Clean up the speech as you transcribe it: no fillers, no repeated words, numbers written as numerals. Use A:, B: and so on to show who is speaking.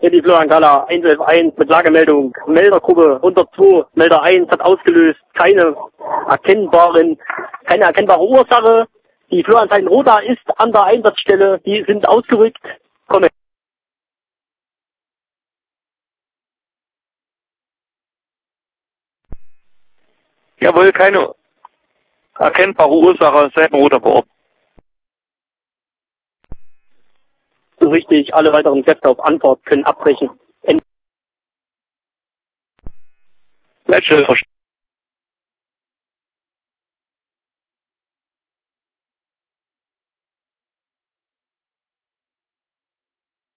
A: Hier die Florian-Gala 111 mit Lagemeldung. Meldergruppe 102, Melder 1 hat ausgelöst. Keine erkennbare Ursache. Die Florian Roda ist an der Einsatzstelle. Die sind ausgerückt. Komme.
B: Jawohl, keine erkennbare Ursache, Seitenroter vor Ort.
A: So richtig, alle weiteren Kräfte auf Antwort können abbrechen.
B: Letzte